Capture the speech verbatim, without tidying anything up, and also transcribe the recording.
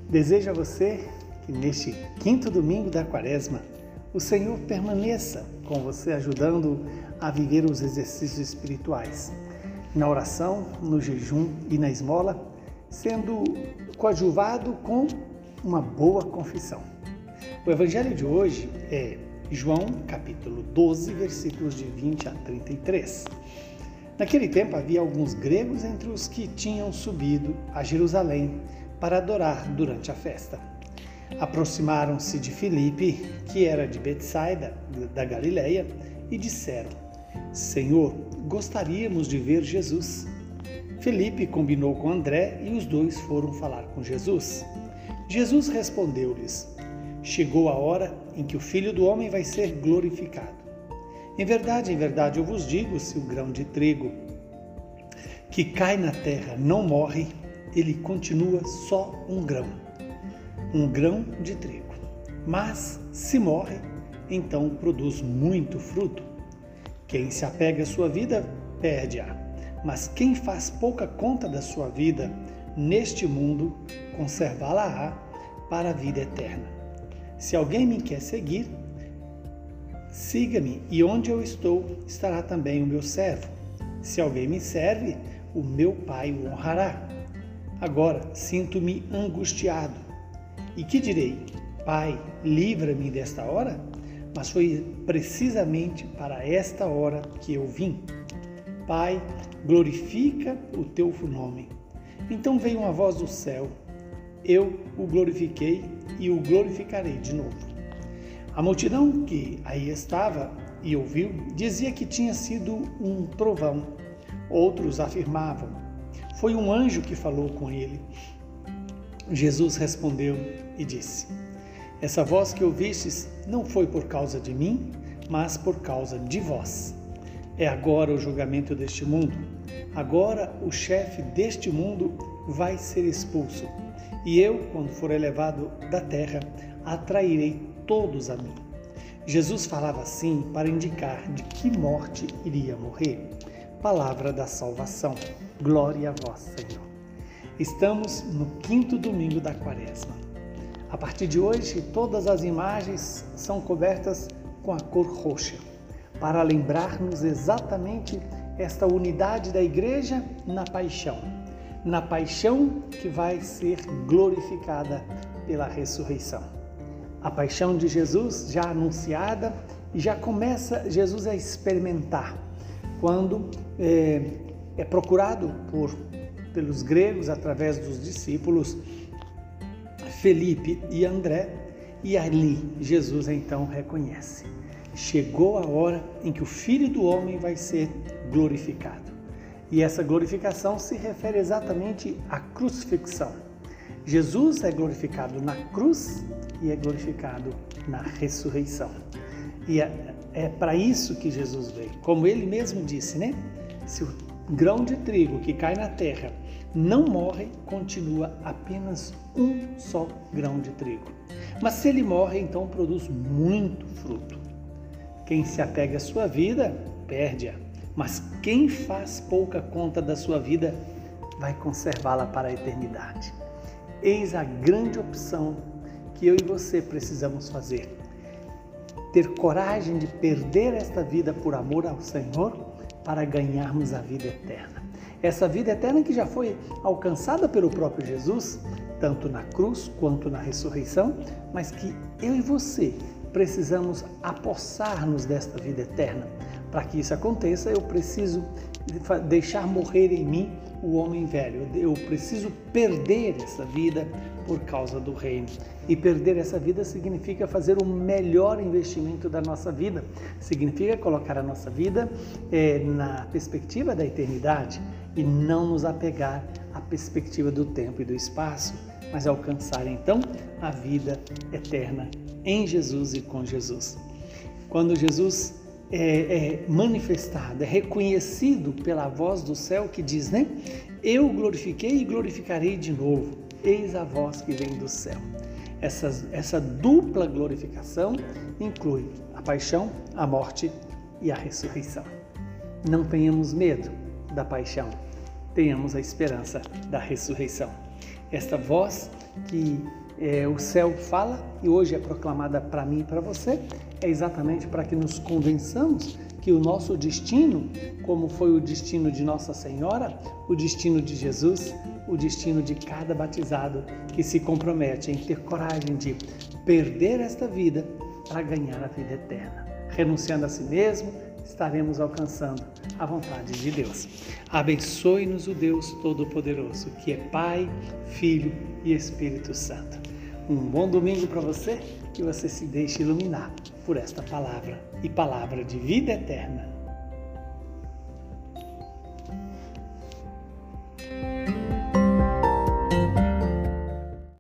Desejo a você que neste quinto domingo da Quaresma, o Senhor permaneça com você, ajudando a viver os exercícios espirituais, na oração, no jejum e na esmola, sendo coadjuvado com uma boa confissão. O Evangelho de hoje é João, capítulo doze, versículos de vinte a trinta e três. Naquele tempo havia alguns gregos entre os que tinham subido a Jerusalém para adorar durante a festa. Aproximaram-se de Filipe, que era de Betsaida, da Galileia, e disseram: Senhor, gostaríamos de ver Jesus. Filipe combinou com André e os dois foram falar com Jesus. Jesus respondeu-lhes: Chegou a hora em que o Filho do Homem vai ser glorificado. Em verdade, em verdade, eu vos digo, se o grão de trigo que cai na terra não morre, ele continua só um grão, um grão de trigo. Mas, se morre, então produz muito fruto. Quem se apega à sua vida, perde-a. Mas quem faz pouca conta da sua vida neste mundo, conservá-la-á para a vida eterna. Se alguém me quer seguir, siga-me, e onde eu estou, estará também o meu servo. Se alguém me serve, o meu Pai o honrará. Agora sinto-me angustiado. E que direi? Pai, livra-me desta hora? Mas foi precisamente para esta hora que eu vim. Pai, glorifica o teu nome. Então veio uma voz do céu. Eu o glorifiquei e o glorificarei de novo. A multidão que aí estava e ouviu dizia que tinha sido um trovão. Outros afirmavam: foi um anjo que falou com ele. Jesus respondeu e disse: Essa voz que ouvistes não foi por causa de mim, mas por causa de vós. É agora o julgamento deste mundo. Agora o chefe deste mundo vai ser expulso. E eu, quando for elevado da terra, atrairei todos a mim. Jesus falava assim para indicar de que morte iria morrer. Palavra da salvação. Glória a vós, Senhor. Estamos no quinto domingo da Quaresma. A partir de hoje, todas as imagens são cobertas com a cor roxa, para lembrar-nos exatamente esta unidade da Igreja na paixão. Na paixão que vai ser glorificada pela ressurreição. A paixão de Jesus já anunciada e já começa Jesus a experimentar quando é, é procurado por, pelos gregos através dos discípulos Felipe e André, e ali Jesus então reconhece: chegou a hora em que o Filho do Homem vai ser glorificado. E essa glorificação se refere exatamente à crucifixão. Jesus é glorificado na cruz e é glorificado na ressurreição. E é, é para isso que Jesus veio. Como ele mesmo disse, né? Se o grão de trigo que cai na terra não morre, continua apenas um só grão de trigo. Mas se ele morre, então produz muito fruto. Quem se apega à sua vida, perde-a. Mas quem faz pouca conta da sua vida, vai conservá-la para a eternidade. Eis a grande opção que eu e você precisamos fazer. Ter coragem de perder esta vida por amor ao Senhor para ganharmos a vida eterna. Essa vida eterna que já foi alcançada pelo próprio Jesus, tanto na cruz quanto na ressurreição, mas que eu e você precisamos apossar-nos desta vida eterna. Para que isso aconteça, eu preciso deixar morrer em mim o homem velho. Eu preciso perder essa vida por causa do reino. E perder essa vida significa fazer o melhor investimento da nossa vida. Significa colocar a nossa vida é, na perspectiva da eternidade e não nos apegar à perspectiva do tempo e do espaço, mas alcançar então a vida eterna em Jesus e com Jesus. Quando Jesus é, é manifestado, é reconhecido pela voz do céu que diz, né? Eu glorifiquei e glorificarei de novo. Eis a voz que vem do céu. Essa, essa dupla glorificação inclui a paixão, a morte e a ressurreição. Não tenhamos medo da paixão, tenhamos a esperança da ressurreição. Esta voz que é, o céu fala e hoje é proclamada para mim e para você, é exatamente para que nos convençamos que o nosso destino, como foi o destino de Nossa Senhora, o destino de Jesus, o destino de cada batizado que se compromete em ter coragem de perder esta vida para ganhar a vida eterna. Renunciando a si mesmo, estaremos alcançando a vontade de Deus. Abençoe-nos o Deus Todo-Poderoso, que é Pai, Filho e Espírito Santo. Um bom domingo para você, que você se deixe iluminar por esta palavra e palavra de vida eterna.